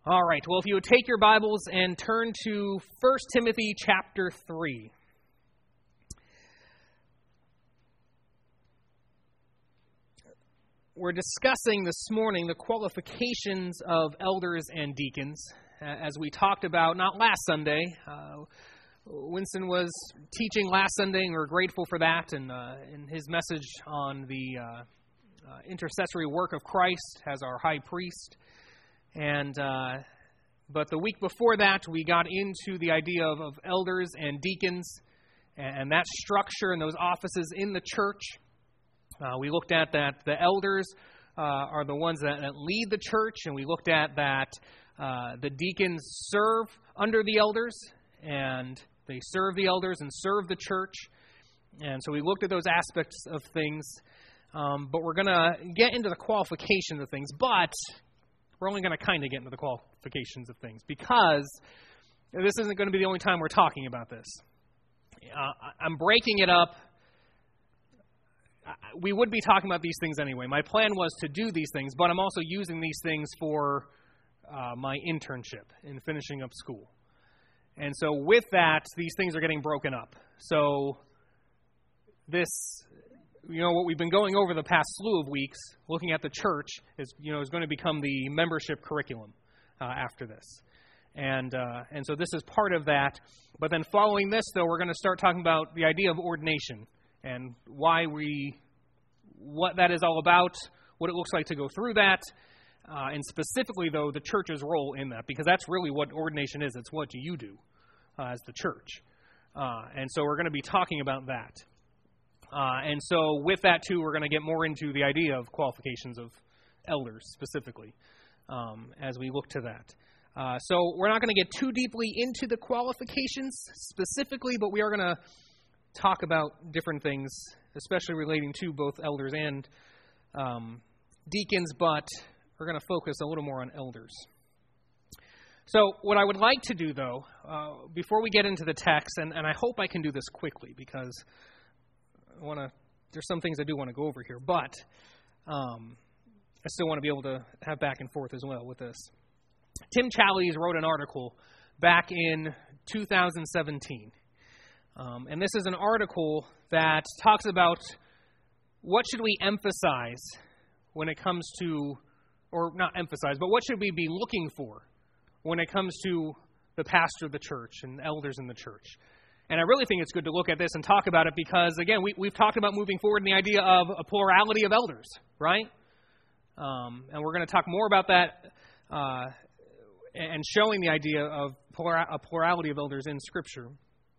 All right, well, if you would take your Bibles and turn to 1 Timothy chapter 3. We're discussing this morning the qualifications of elders and deacons, as we talked about, not last Sunday. Winston was teaching last Sunday, and we're grateful for that, and in his message on the intercessory work of Christ as our high priest. But the week before that, we got into the idea of elders and deacons and that structure and those offices in the church. We looked at that the elders are the ones that lead the church, and we looked at that the deacons serve under the elders, and they serve the elders and serve the church. And so we looked at those aspects of things, but we're going to get into the qualifications of things, but we're only going to kind of get into the qualifications of things because this isn't going to be the only time we're talking about this. I'm breaking it up. We would be talking about these things anyway. My plan was to do these things, but I'm also using these things for my internship in finishing up school. And so with that, these things are getting broken up. So this, what we've been going over the past slew of weeks, looking at the church, is going to become the membership curriculum after this. And so this is part of that. But then following this, though, we're going to start talking about the idea of ordination and what that is all about, what it looks like to go through that, and specifically, though, the church's role in that, because that's really what ordination is. It's what you do as the church. And so we're going to be talking about that. And so with that, too, we're going to get more into the idea of qualifications of elders specifically as we look to that. So we're not going to get too deeply into the qualifications specifically, but we are going to talk about different things, especially relating to both elders and deacons, but we're going to focus a little more on elders. So what I would like to do, though, before we get into the text, and I hope I can do this quickly because there's some things I do want to go over here, but I still want to be able to have back and forth as well with this. Tim Challies wrote an article back in 2017. And this is an article that talks about what should we emphasize when it comes to, or not emphasize, but what should we be looking for when it comes to the pastor of the church and elders in the church. And I really think it's good to look at this and talk about it because, again, we've talked about moving forward in the idea of a plurality of elders, right? And we're going to talk more about that and showing the idea of a plurality of elders in Scripture.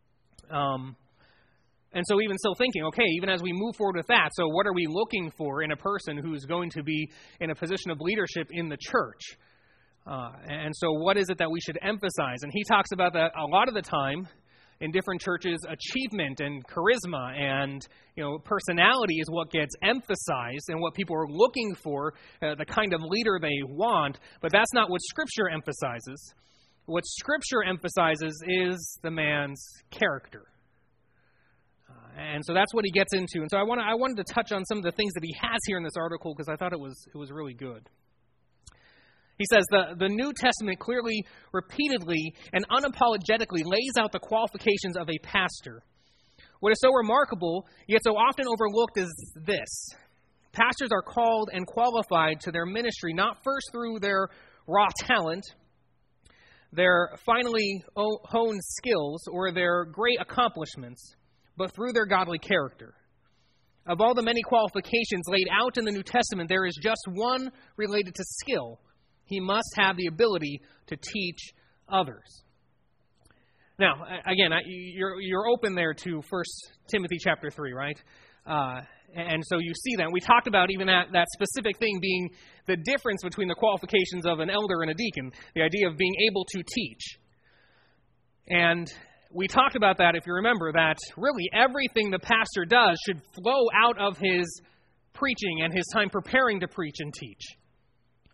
And so even still thinking, okay, even as we move forward with that, so what are we looking for in a person who's going to be in a position of leadership in the church? And so what is it that we should emphasize? And he talks about that a lot of the time in different churches, achievement and charisma and personality is what gets emphasized and what people are looking for, the kind of leader they want, but that's not what Scripture emphasizes. What Scripture emphasizes is the man's character. And so that's what he gets into. And so I wanted to touch on some of the things that he has here in this article because I thought it was really good. He says, the New Testament clearly, repeatedly, and unapologetically lays out the qualifications of a pastor. What is so remarkable, yet so often overlooked, is this. Pastors are called and qualified to their ministry not first through their raw talent, their finely honed skills, or their great accomplishments, but through their godly character. Of all the many qualifications laid out in the New Testament, there is just one related to skill. He must have the ability to teach others. Now, again, you're open there to 1 Timothy chapter 3, right? And so you see that. We talked about even that specific thing being the difference between the qualifications of an elder and a deacon, the idea of being able to teach. And we talked about that, if you remember, that really everything the pastor does should flow out of his preaching and his time preparing to preach and teach.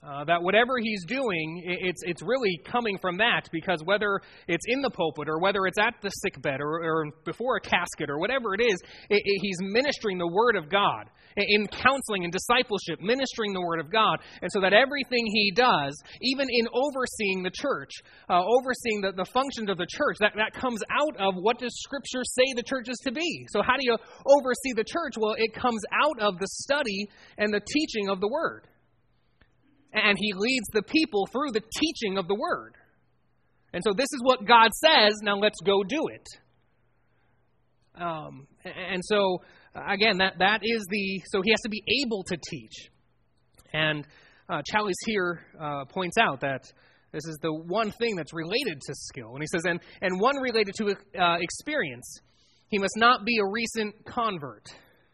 That whatever he's doing, it's really coming from that, because whether it's in the pulpit or whether it's at the sickbed or before a casket or whatever it is, he's ministering the Word of God. In counseling and discipleship, ministering the Word of God. And so that everything he does, even in overseeing the church, overseeing the functions of the church, that comes out of what does Scripture say the church is to be. So how do you oversee the church? Well, it comes out of the study and the teaching of the Word. And he leads the people through the teaching of the Word. And so this is what God says, now let's go do it. And so, again, that is so he has to be able to teach. And Challies here points out that this is the one thing that's related to skill. And he says, and one related to experience. He must not be a recent convert.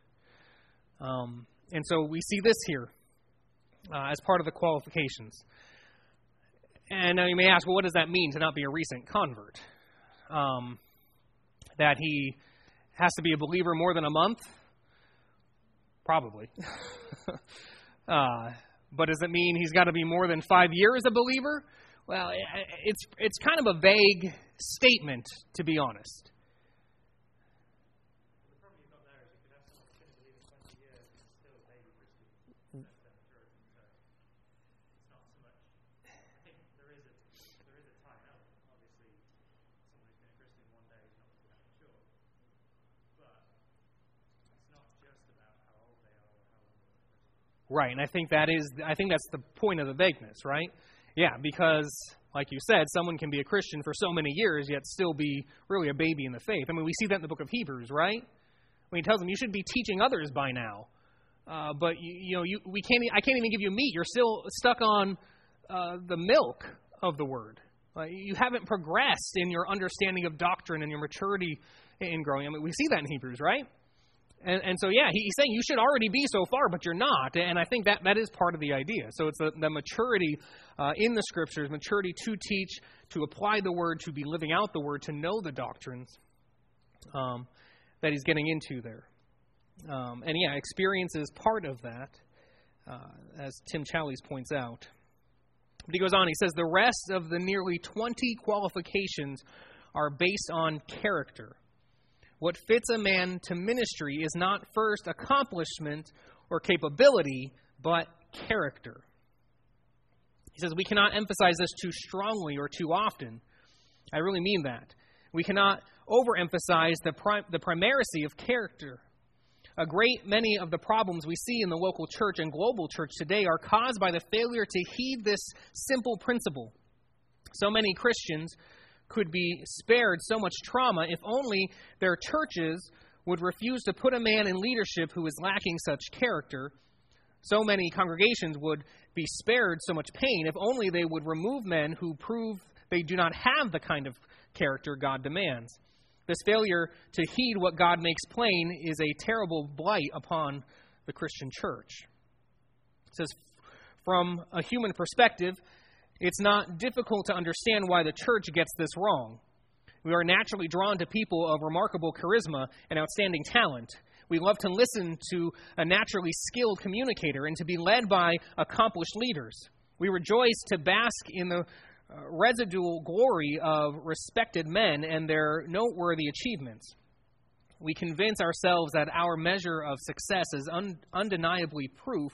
And so we see this here as part of the qualifications. And now you may ask, well, what does that mean to not be a recent convert? That he has to be a believer more than a month? Probably. But does it mean he's got to be more than 5 years a believer? Well, it's kind of a vague statement, to be honest. Right, and I think that's the point of the vagueness, right? Yeah, because, like you said, someone can be a Christian for so many years, yet still be really a baby in the faith. I mean, we see that in the book of Hebrews, right? When he tells them, you should be teaching others by now. But, I can't even give you meat. You're still stuck on the milk of the Word. You haven't progressed in your understanding of doctrine and your maturity in growing. I mean, we see that in Hebrews, right? And so, yeah, he's saying you should already be so far, but you're not. And I think that is part of the idea. So it's the maturity in the Scriptures, maturity to teach, to apply the Word, to be living out the Word, to know the doctrines that he's getting into there. And, yeah, experience is part of that, as Tim Challies points out. But he goes on, he says, the rest of the nearly 20 qualifications are based on character. What fits a man to ministry is not first accomplishment or capability, but character. He says we cannot emphasize this too strongly or too often. I really mean that. We cannot overemphasize the primacy of character. A great many of the problems we see in the local church and global church today are caused by the failure to heed this simple principle. So many Christians could be spared so much trauma if only their churches would refuse to put a man in leadership who is lacking such character. So many congregations would be spared so much pain if only they would remove men who prove they do not have the kind of character God demands. This failure to heed what God makes plain is a terrible blight upon the Christian church. It says, from a human perspective, it's not difficult to understand why the church gets this wrong. We are naturally drawn to people of remarkable charisma and outstanding talent. We love to listen to a naturally skilled communicator and to be led by accomplished leaders. We rejoice to bask in the residual glory of respected men and their noteworthy achievements. We convince ourselves that our measure of success is undeniable proof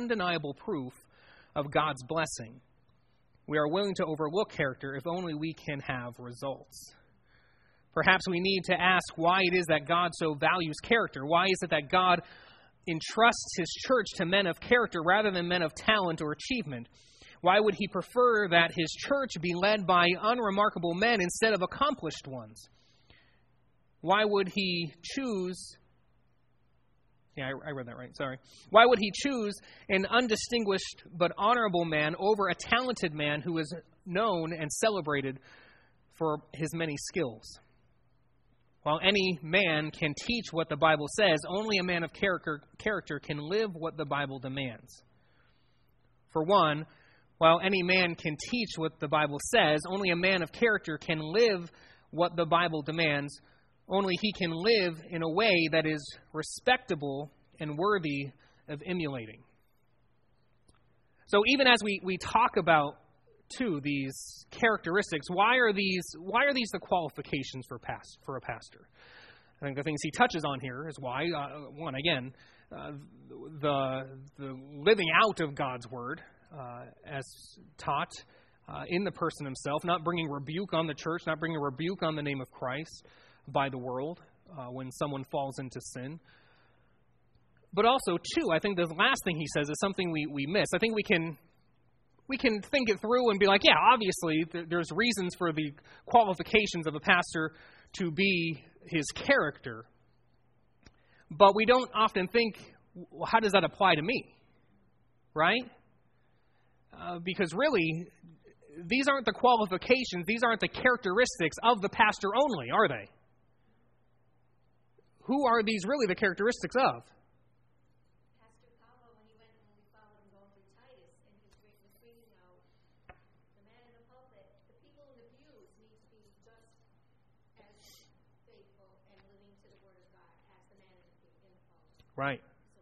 of God's blessing. We are willing to overlook character if only we can have results. Perhaps we need to ask why it is that God so values character. Why is it that God entrusts his church to men of character rather than men of talent or achievement? Why would he prefer that his church be led by unremarkable men instead of accomplished ones? Why would he choose... Yeah, I read that right. Sorry. Why would he choose an undistinguished but honorable man over a talented man who is known and celebrated for his many skills? While any man can teach what the Bible says, only a man of character can live what the Bible demands. For one, while any man can teach what the Bible says, only a man of character can live what the Bible demands. Only he can live in a way that is respectable and worthy of emulating. So even as we talk about, too, these characteristics, why are these the qualifications for a pastor? I think the things he touches on here is why, one, again, the living out of God's word as taught in the person himself, not bringing rebuke on the church, not bringing rebuke on the name of Christ by the world when someone falls into sin. But also, too, I think the last thing he says is something we miss. I think we can think it through and be like, yeah, obviously there's reasons for the qualifications of a pastor to be his character. But we don't often think, well, how does that apply to me? Right? Because really, these aren't the qualifications, these aren't the characteristics of the pastor only, are they? Who are these really the characteristics of? Right.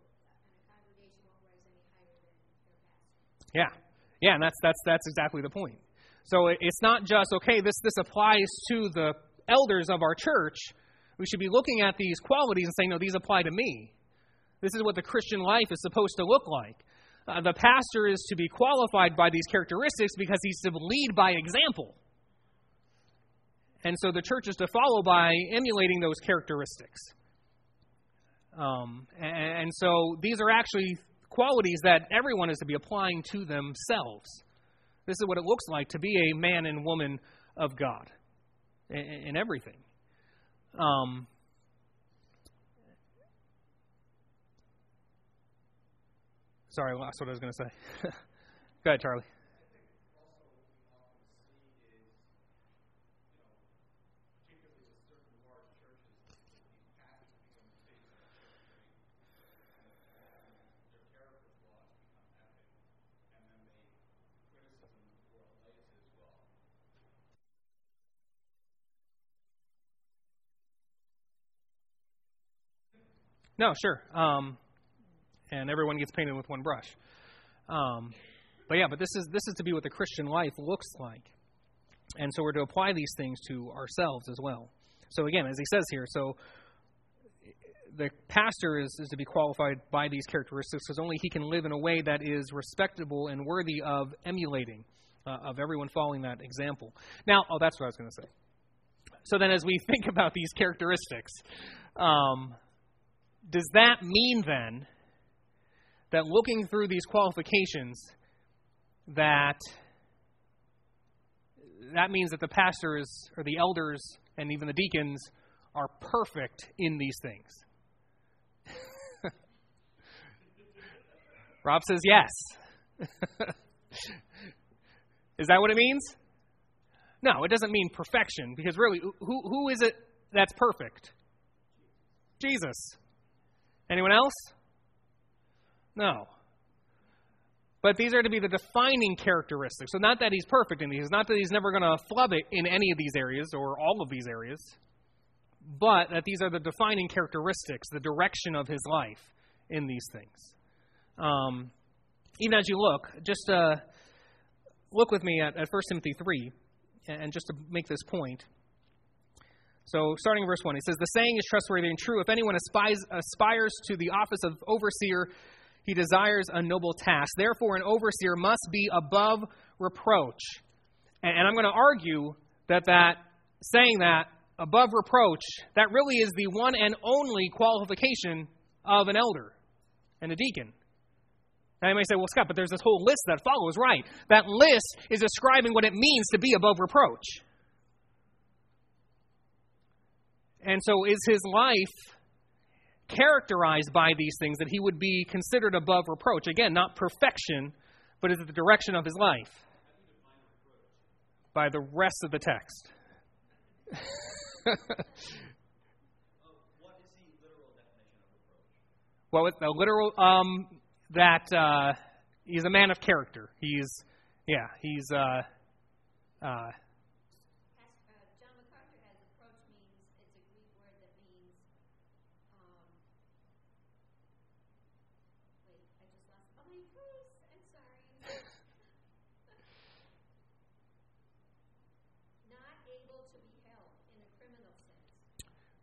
Yeah, and that's exactly the point. So it's not just, okay, this applies to the elders of our church. We should be looking at these qualities and saying, no, these apply to me. This is what the Christian life is supposed to look like. The pastor is to be qualified by these characteristics because he's to lead by example. And so the church is to follow by emulating those characteristics. And so these are actually qualities that everyone is to be applying to themselves. This is what it looks like to be a man and woman of God in everything. Sorry, I lost what I was going to say. Go ahead, Charlie. No, sure. And everyone gets painted with one brush. But this is to be what the Christian life looks like. And so we're to apply these things to ourselves as well. So again, as he says here, so the pastor is to be qualified by these characteristics because only he can live in a way that is respectable and worthy of emulating, of everyone following that example. Now, that's what I was going to say. So then as we think about these characteristics, does that mean then that looking through these qualifications that means that the pastors or the elders and even the deacons are perfect in these things? Rob says yes. Is that what it means? No, it doesn't mean perfection, because really, who is it that's perfect? Jesus. Anyone else? No. But these are to be the defining characteristics. So not that he's perfect in these, not that he's never going to flub it in any of these areas or all of these areas, but that these are the defining characteristics, the direction of his life in these things. Even as you look, just look with me at 1 Timothy 3, and just to make this point. So starting in verse 1, it says, "The saying is trustworthy and true. If anyone aspires to the office of overseer, he desires a noble task. Therefore, an overseer must be above reproach." And I'm going to argue that saying that, above reproach, that really is the one and only qualification of an elder and a deacon. Now you may say, well, Scott, but there's this whole list that follows. Right. That list is describing what it means to be above reproach. And so is his life characterized by these things that he would be considered above reproach? Again, not perfection, but is it the direction of his life? By the rest of the text. What is the literal definition of reproach? Well, the literal, that he's a man of character. He's John MacArthur has approach means, it's a Greek word that means, wait, I just lost, oh my goodness, I'm sorry.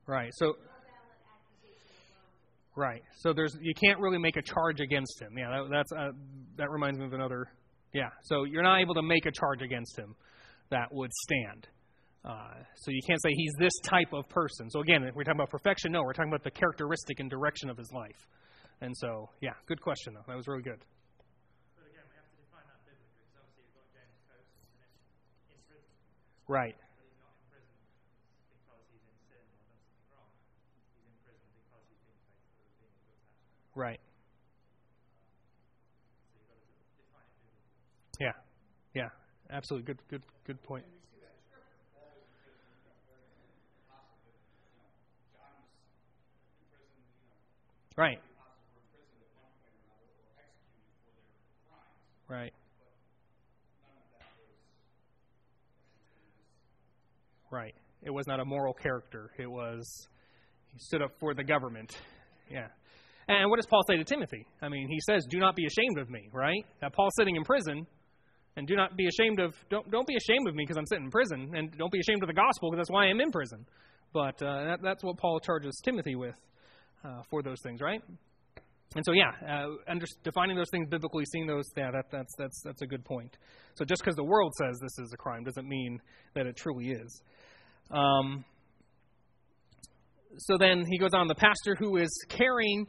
Right. So. No valid accusation of wrongdoing. Right. So you can't really make a charge against him. Yeah, that reminds me of another. Yeah. So you're not able to make a charge against him that would stand. So you can't say he's this type of person. So again, if we're talking about perfection, no, we're talking about the characteristic and direction of his life. And so, yeah, good question though. That was really good. But again, we have to define that biblically, because obviously you've got James Coates in prison. Right. But he's not in prison because he's in sin or done something wrong. He's in prison because he's being faithful as being a good pastor. Right. So you've got to define it biblically. Yeah. Yeah. Absolutely. Good point. Right. Right. Right. It was not a moral character. It was, he stood up for the government. Yeah. And what does Paul say to Timothy? I mean, he says, do not be ashamed of me, right? Now, Paul's sitting in prison, and do not be ashamed of, don't be ashamed of me because I'm sitting in prison, and don't be ashamed of the gospel because that's why I'm in prison. But that's what Paul charges Timothy with for those things, right? And so, yeah, defining those things biblically, seeing those, yeah, that's a good point. So just because the world says this is a crime doesn't mean that it truly is. So then he goes on, the pastor who is carrying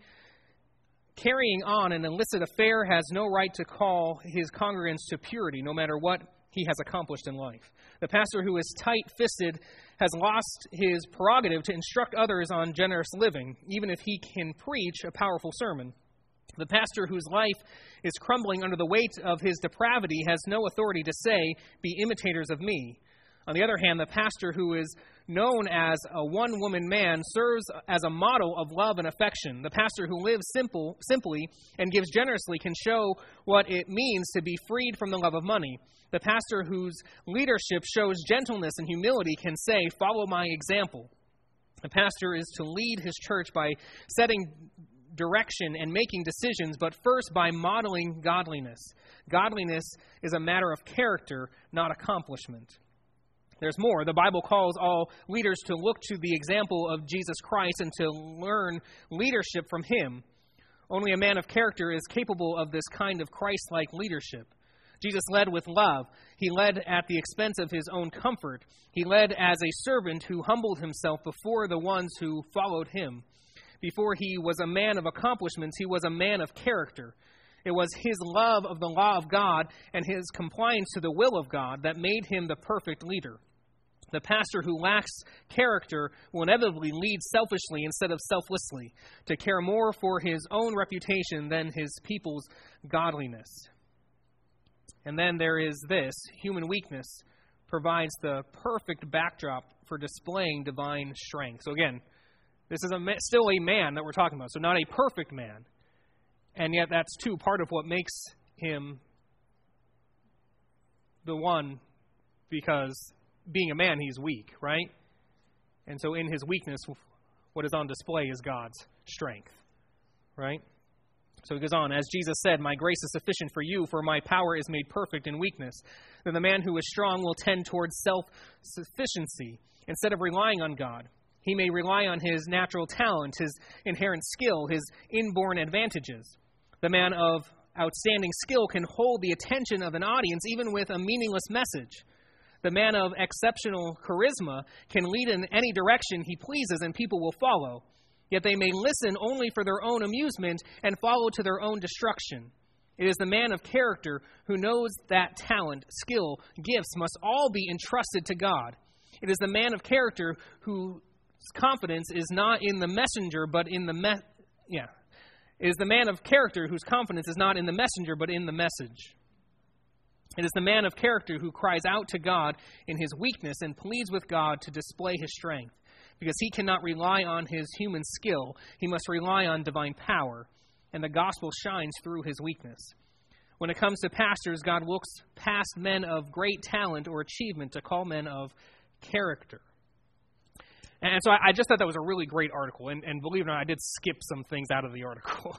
on an illicit affair has no right to call his congregants to purity, no matter what he has accomplished in life. The pastor who is tight-fisted has lost his prerogative to instruct others on generous living, even if he can preach a powerful sermon. The pastor whose life is crumbling under the weight of his depravity has no authority to say, "Be imitators of me." On the other hand, the pastor who is known as a one-woman man serves as a model of love and affection. The pastor who lives simply and gives generously can show what it means to be freed from the love of money. The pastor whose leadership shows gentleness and humility can say, "Follow my example." The pastor is to lead his church by setting direction and making decisions, but first by modeling godliness. Godliness is a matter of character, not accomplishment. There's more. The Bible calls all leaders to look to the example of Jesus Christ and to learn leadership from him. Only a man of character is capable of this kind of Christ-like leadership. Jesus led with love. He led at the expense of his own comfort. He led as a servant who humbled himself before the ones who followed him. Before he was a man of accomplishments, he was a man of character. It was his love of the law of God and his compliance to the will of God that made him the perfect leader. The pastor who lacks character will inevitably lead selfishly instead of selflessly, to care more for his own reputation than his people's godliness. And then there is this: human weakness provides the perfect backdrop for displaying divine strength. So again, this is still a man that we're talking about, so not a perfect man. And yet that's too part of what makes him the one, because being a man, he's weak, right? And so in his weakness, what is on display is God's strength, right? So he goes on, as Jesus said, "My grace is sufficient for you, for my power is made perfect in weakness." Then the man who is strong will tend towards self-sufficiency instead of relying on God. He may rely on his natural talent, his inherent skill, his inborn advantages. The man of outstanding skill can hold the attention of an audience even with a meaningless message. The man of exceptional charisma can lead in any direction he pleases and people will follow. Yet they may listen only for their own amusement and follow to their own destruction. It is the man of character who knows that talent, skill, gifts must all be entrusted to God. It is the man of character whose confidence is not in the messenger, but in the It is the man of character whose confidence is not in the messenger, but in the message. It is the man of character who cries out to God in his weakness and pleads with God to display his strength. Because he cannot rely on his human skill, he must rely on divine power, and the gospel shines through his weakness. When it comes to pastors, God looks past men of great talent or achievement to call men of character. And so I just thought that was a really great article. And believe it or not, I did skip some things out of the article.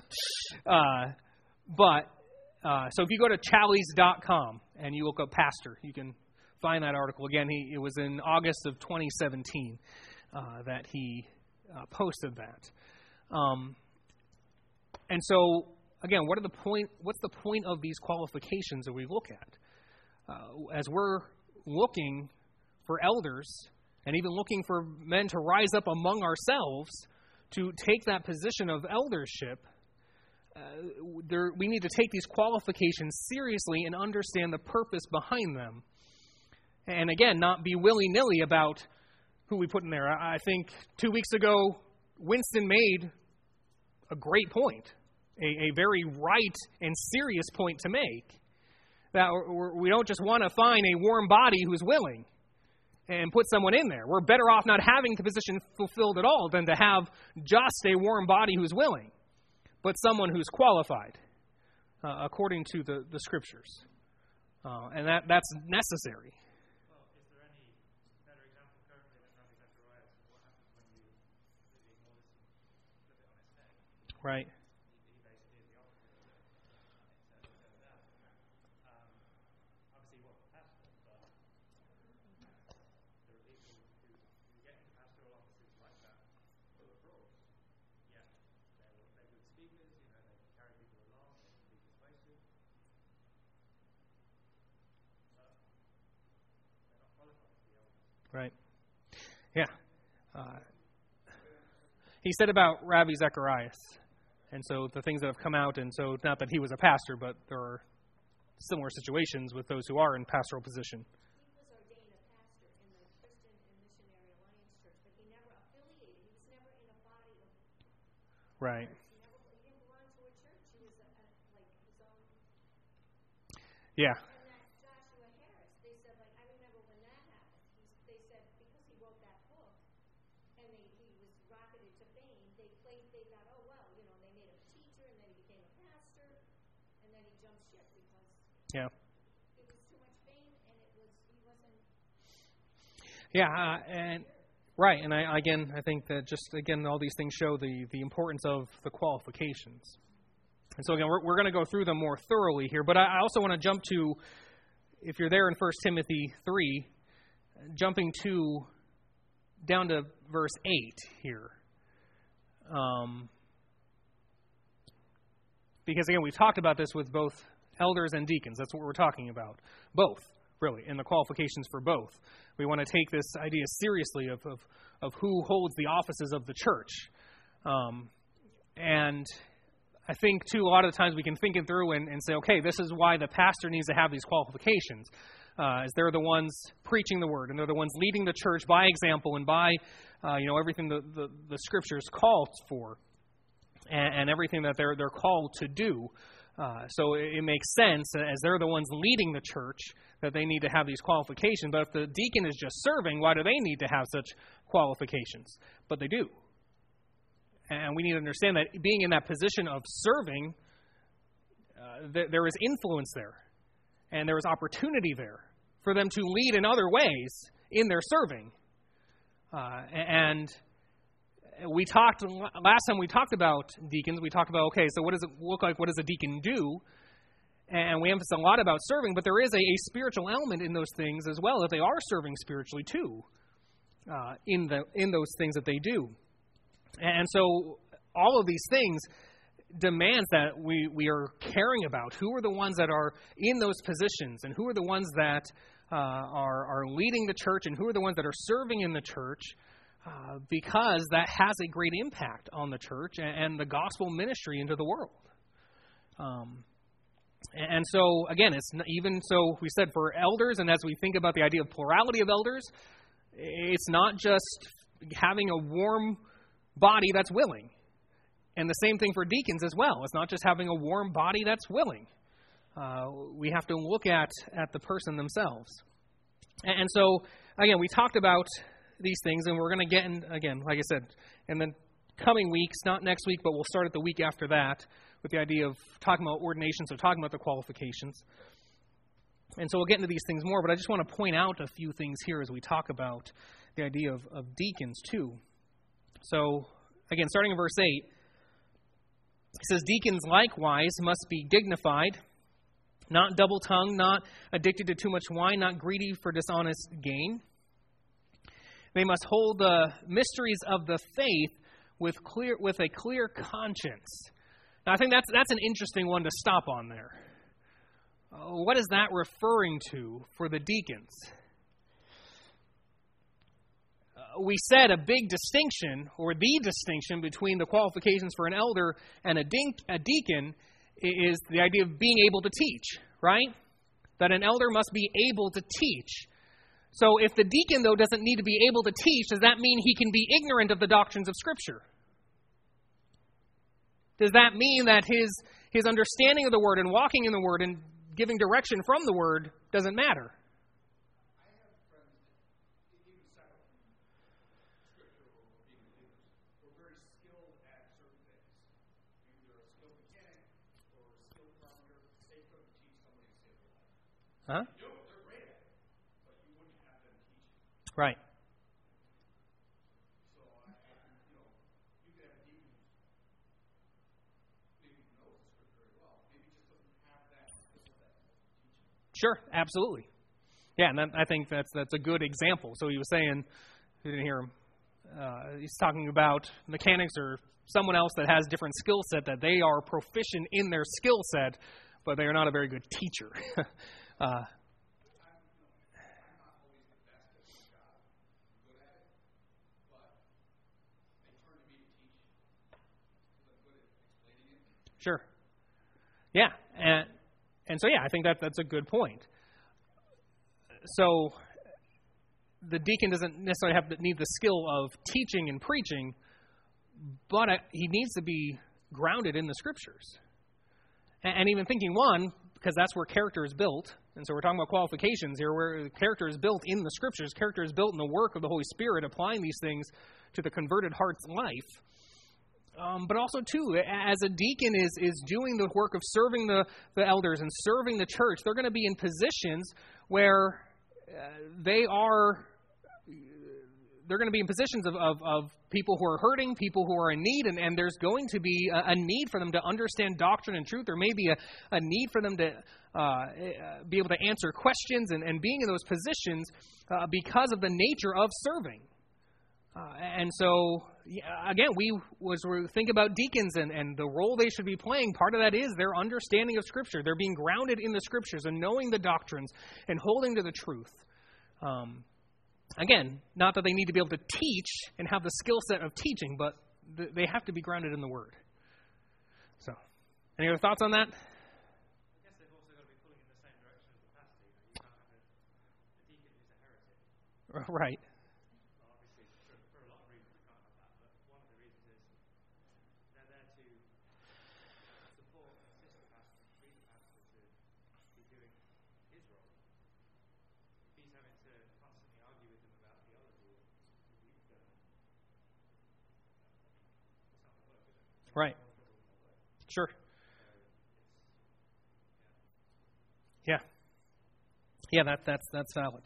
So if you go to Challies.com and you look up pastor, you can find that article. Again, it was in August of 2017. that he posted that. And so, again, what's the point of these qualifications that we look at? As we're looking for elders and even looking for men to rise up among ourselves to take that position of eldership, we need to take these qualifications seriously and understand the purpose behind them. And again, not be willy-nilly about who we put in there. I think 2 weeks ago, Winston made a great point, a very right and serious point to make. That we don't just want to find a warm body who's willing and put someone in there. We're better off not having the position fulfilled at all than to have just a warm body who's willing, but someone who's qualified according to the Scriptures. And that's necessary. Well, is there any better example currently than Rabbi Zacharias? What happens when you completely ignore this and flip it on its head? Right. He basically is the opposite of that. Obviously, he wasn't a pastor, but there are people who get into pastoral offices like that who are frauds. Yeah, they're good speakers, they carry people along, they can be persuasive. But they're not qualified to be elders. Right. Yeah. He said about Rabbi Zacharias, and so the things that have come out, and so not that he was a pastor, but there are similar situations with those who are in pastoral position. He was ordained a pastor in the Christian and Missionary Alliance Church, but he never affiliated. He was never in a body of Right. He didn't belong to a church. He was like his own. Yeah. And that Joshua Harris, they said, I remember when that happened. They said because he wrote that book and he was rocketed to fame, they thought, oh well, they made him a teacher and then he became a pastor and then he jumped ship because Yeah. it was too much fame and he wasn't. Yeah, and right, and I think that all these things show the importance of the qualifications. And so again, we're going to go through them more thoroughly here, but I also want to jump to, if you're there in 1 Timothy 3, jumping down to verse 8 here. Because again, we've talked about this with both elders and deacons. That's what we're talking about. Both, really, and the qualifications for both. We want to take this idea seriously of who holds the offices of the church. And I think, too, a lot of the times we can think it through and say, okay, this is why the pastor needs to have these qualifications. As they're the ones preaching the word, and they're the ones leading the church by example and by everything the Scriptures call for, and everything that they're called to do. So it makes sense, as they're the ones leading the church, that they need to have these qualifications. But if the deacon is just serving, why do they need to have such qualifications? But they do. And we need to understand that being in that position of serving, there is influence there. And there is opportunity there for them to lead in other ways in their serving. And we talked, last time we talked about deacons, we talked about, okay, so what does it look like? What does a deacon do? And we emphasize a lot about serving, but there is a spiritual element in those things as well, that they are serving spiritually too, in those things that they do. And so all of these things demands that we are caring about who are the ones that are in those positions, and who are the ones that are leading the church, and who are the ones that are serving in the church, because that has a great impact on the church and the gospel ministry into the world. And so, again, it's not, even so we said for elders, and as we think about the idea of plurality of elders, it's not just having a warm body that's willing. And the same thing for deacons as well. It's not just having a warm body that's willing. We have to look at the person themselves. And so, again, we talked about these things, and we're going to get in, again, like I said, in the coming weeks, not next week, but we'll start at the week after that, with the idea of talking about ordination, so talking about the qualifications. And so we'll get into these things more, but I just want to point out a few things here as we talk about the idea of deacons too. So, again, starting in verse 8, it says, "Deacons likewise must be dignified, not double-tongued, not addicted to too much wine, not greedy for dishonest gain. They must hold the mysteries of the faith with a clear conscience. Now, I think that's an interesting one to stop on there. What is that referring to for the deacons? We said a big distinction, or the distinction, between the qualifications for an elder and a deacon is the idea of being able to teach, right? That an elder must be able to teach. So if the deacon, though, doesn't need to be able to teach, does that mean he can be ignorant of the doctrines of Scripture? Does that mean that his understanding of the Word and walking in the Word and giving direction from the Word doesn't matter? Huh? They're great at it, but you wouldn't have them teach. Right. So, you could have a deacon maybe knows the Scripture very well, maybe just doesn't have that skill set of teaching. Sure, absolutely. Yeah, and I think that's a good example. So he was saying, you didn't hear him, he's talking about mechanics or someone else that has different skill set, that they are proficient in their skill set, but they are not a very good teacher. I'm not always the best at my job. I'm good at it, but they turn to me to teach because I'm good at explaining it. Sure. Yeah, and so yeah, I think that's a good point. So the deacon doesn't necessarily need the skill of teaching and preaching, but he needs to be grounded in the Scriptures. And even thinking because that's where character is built. And so we're talking about qualifications here, where character is built in the Scriptures. Character is built in the work of the Holy Spirit, applying these things to the converted heart's life. But also, too, as a deacon is doing the work of serving the elders and serving the church, they're going to be in positions where they're going to be in positions of people who are hurting, people who are in need, and there's going to be a need for them to understand doctrine and truth. There may be a need for them to be able to answer questions and being in those positions because of the nature of serving. And so, again, we think about deacons and the role they should be playing. Part of that is their understanding of Scripture. They're being grounded in the Scriptures and knowing the doctrines and holding to the truth. Again, not that they need to be able to teach and have the skill set of teaching, but they have to be grounded in the Word. So, any other thoughts on that? I guess they've also got to be pulling in the same direction as the pastor. You can't have a deacon who's a heretic. Right. Well, obviously, for a lot of reasons, you can't have that. But one of the reasons is they're there to support, assist the pastor, lead the pastor to be doing his role. If he's having to constantly argue with them about theology, it's not going to work, is it? Right. Sure. Yeah. Yeah, that's valid.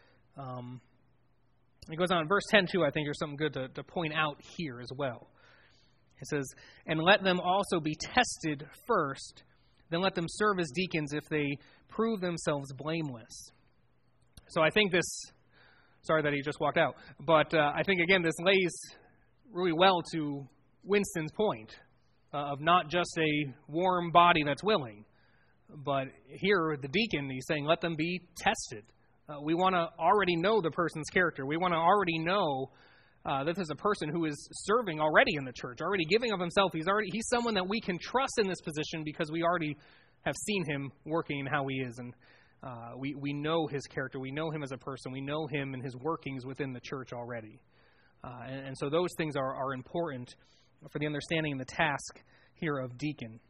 It goes on in verse 10 too. I think there's something good to point out here as well. It says, "And let them also be tested first, then let them serve as deacons if they prove themselves blameless." So I think this, sorry that he just walked out, but I think, again, this lays really well to Winston's point of not just a warm body that's willing, but here the deacon, he's saying, let them be tested. We want to already know the person's character. We want to already know that this is a person who is serving already in the church, already giving of himself. He's someone that we can trust in this position because we already have seen him working and how he is. And we know his character. We know him as a person. We know him and his workings within the church already. And so those things are important for the understanding and the task here of deacon.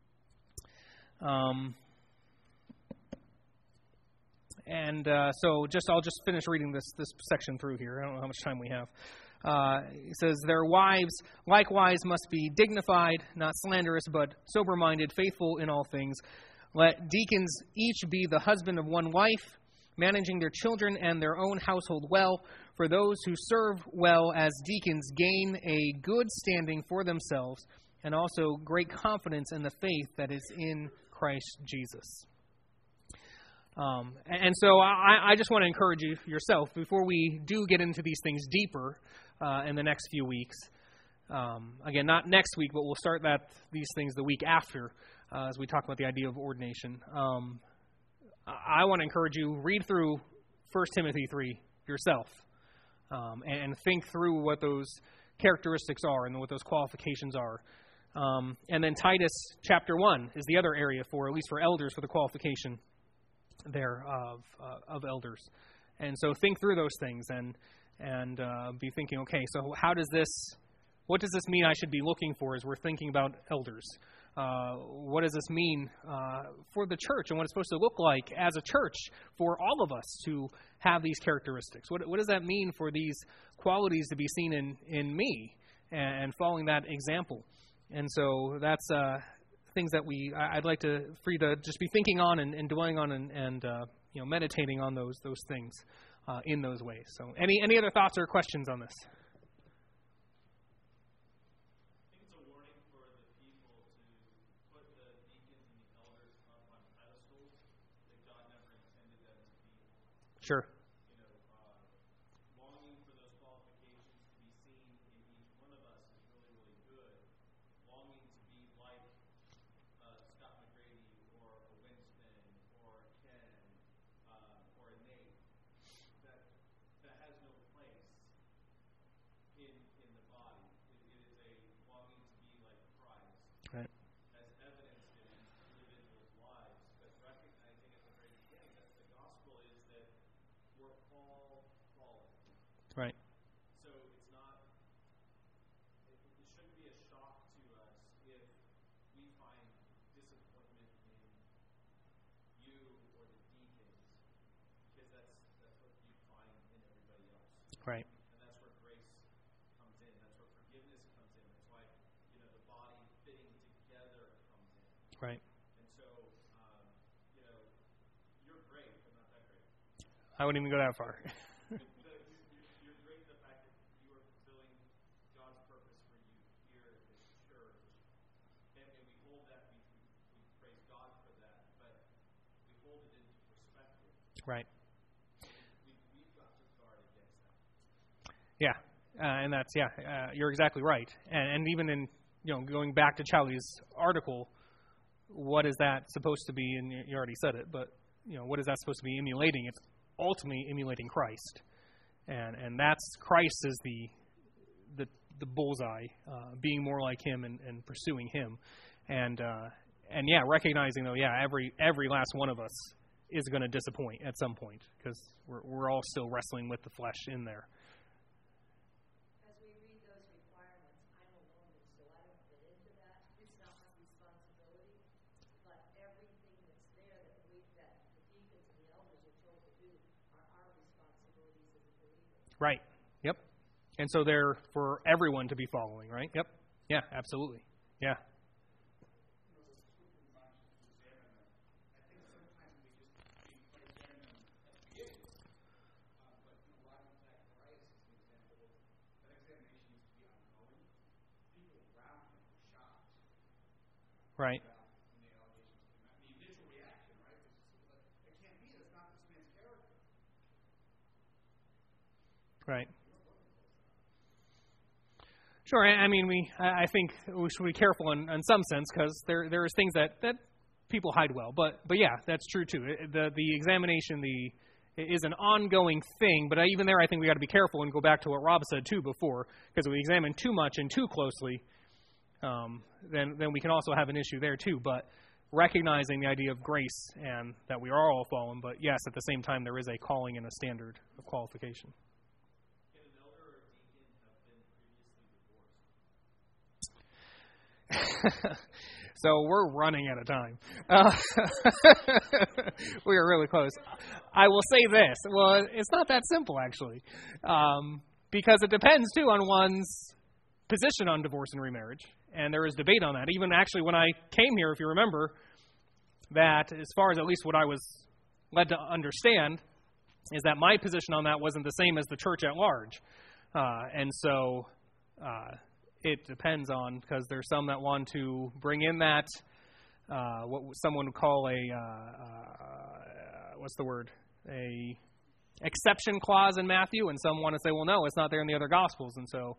So I'll just finish reading this section through here. I don't know how much time we have. It says, "Their wives likewise must be dignified, not slanderous, but sober-minded, faithful in all things. Let deacons each be the husband of one wife, managing their children and their own household well. For those who serve well as deacons gain a good standing for themselves and also great confidence in the faith that is in Christ Jesus." And so I just want to encourage you yourself, before we do get into these things deeper in the next few weeks. Again, not next week, but we'll start these things the week after as we talk about the idea of ordination. I want to encourage you, read through 1 Timothy 3 yourself and think through what those characteristics are and what those qualifications are. And then Titus chapter 1 is the other area for, at least for elders, for the qualification there of elders. And so think through those things and be thinking, okay, so what does this mean I should be looking for as we're thinking about elders? What does this mean for the church and what it's supposed to look like as a church for all of us to have these characteristics? What does that mean for these qualities to be seen in me and following that example? And so that's things that I'd like for you to just be thinking on and dwelling on and meditating on those things in those ways. So any other thoughts or questions on this? Sure. Longing for those qualifications to be seen in each one of us is really, really good. Longing to be like Scott McGrady or a Winston or a Ken or a Nate, that has no place in the body. It is a longing to be like Christ. Right. As evidenced in individuals' lives, but recognizing at the very beginning that the gospel is that we're all fallen. Right. So it's not, it shouldn't be a shock to us if we find disappointment in you or the deacons, because that's what you find in everybody else. Right. And that's where grace comes in. That's where forgiveness comes in. That's why, the body fitting together comes in. Right. And so, you're great, but not that great. I wouldn't even go that far. You're great in the fact that you are fulfilling God's purpose for you here at this church. And we hold that, we praise God for that, but we hold it into perspective. Right. We've got to guard against that. Yeah. And that's, you're exactly right. And even in, going back to Charlie's article, what is that supposed to be? And you already said it, but, what is that supposed to be emulating? It's ultimately emulating Christ. And that's Christ is the bullseye, being more like him and pursuing him. And recognizing though, every last one of us is going to disappoint at some point because we're all still wrestling with the flesh in there. As we read those requirements, I'm a woman, so I don't fit into that. It's not my responsibility. But everything that's there that the deacons and the elders are told to do are our responsibilities as a believer. Right. Yep. And so they're for everyone to be following, right? Yep. Yeah, absolutely. Yeah. Right. The initial reaction, right? It can't be. That's not this man's character. Right. Sure. I mean, I think we should be careful in some sense because there is things that people hide well. But yeah, that's true too. The examination is an ongoing thing. But even there, I think we got to be careful and go back to what Rob said too before, because if we examine too much and too closely, then we can also have an issue there too. But recognizing the idea of grace and that we are all fallen, but yes, at the same time there is a calling and a standard of qualification. Can an elder or deacon have been previously divorced? So we're running out of time. We are really close. I will say this. Well, it's not that simple actually, because it depends too on one's position on divorce and remarriage. And there is debate on that. Even actually when I came here, if you remember, that as far as at least what I was led to understand, is that my position on that wasn't the same as the church at large. And so it depends on, because there's some that want to bring in that, what someone would call what's the word? A exception clause in Matthew, and some want to say, well, no, it's not there in the other Gospels, and so.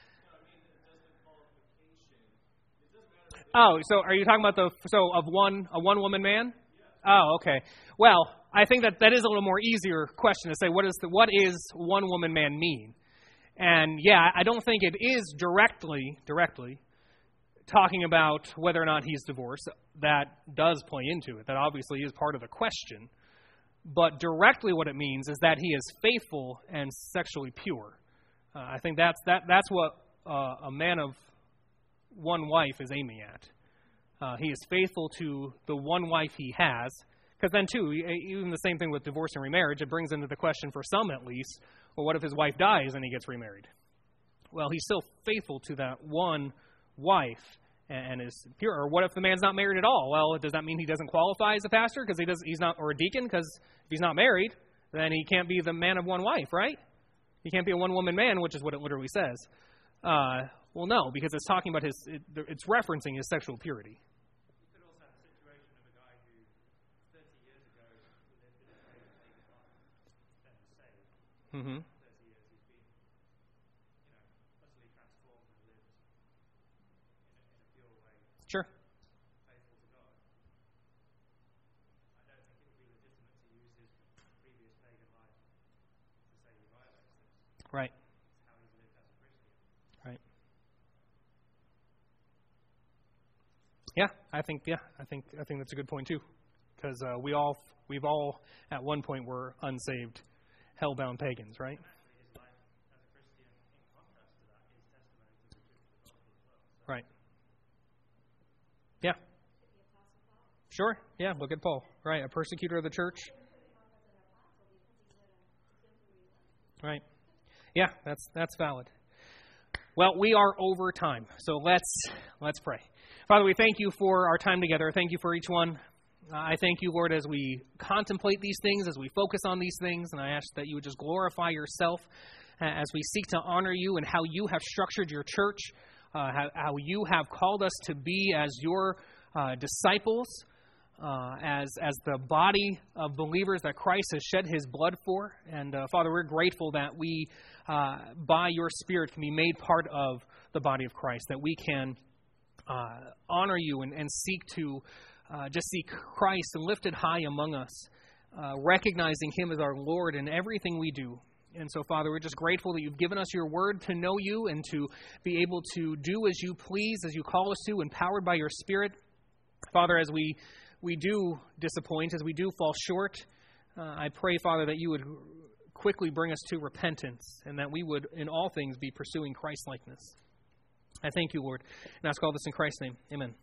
Oh, so are you talking about a one woman man? Oh, okay. Well, I think that is a little more easier question to say. What is one woman man mean? And yeah, I don't think it is directly talking about whether or not he's divorced. That does play into it. That obviously is part of the question. But directly what it means is that he is faithful and sexually pure. I think that's what a man of one wife is aiming at. He is faithful to the one wife he has. Because then, too, even the same thing with divorce and remarriage, it brings into the question for some at least, well, what if his wife dies and he gets remarried? Well, he's still faithful to that one wife and is pure. Or what if the man's not married at all? Well, does that mean he doesn't qualify as a pastor because he's not, or a deacon? Because if he's not married, then he can't be the man of one wife, right? He can't be a one-woman man, which is what it literally says. Well, no, because it's talking about it's referencing his sexual purity. You could also have a situation of a guy who 30 years ago lived in a very pagan life, then was saved. Mm-hmm. 30 years he's been, utterly transformed and lived in a pure way, Sure. faithful to God. I don't think it would be legitimate to use his previous pagan life to say he violates this. Right. It's how he's lived as a Christian. Right. Yeah, I think that's a good point too, because we've all at one point were unsaved, hell-bound pagans, right? Actually, his life as a Christian, in contrast to that, is testimony to the truth of the gospel as well. Right. Yeah. Sure. Yeah. Look at Paul. Right. A persecutor of the church. Right. Yeah. That's valid. Well, we are over time, so let's pray. Father, we thank you for our time together. Thank you for each one. I thank you, Lord, as we contemplate these things, as we focus on these things, and I ask that you would just glorify yourself as we seek to honor you and how you have structured your church, how you have called us to be as your disciples, as the body of believers that Christ has shed his blood for. And Father, we're grateful that we, by your Spirit, can be made part of the body of Christ, that we can honor you and seek to just see Christ lifted high among us, recognizing him as our Lord in everything we do. And so, Father, we're just grateful that you've given us your word to know you and to be able to do as you please, as you call us to, empowered by your Spirit. Father, as we do disappoint, as we do fall short, I pray, Father, that you would quickly bring us to repentance and that we would, in all things, be pursuing Christ-likeness. I thank you, Lord, and ask all this in Christ's name. Amen.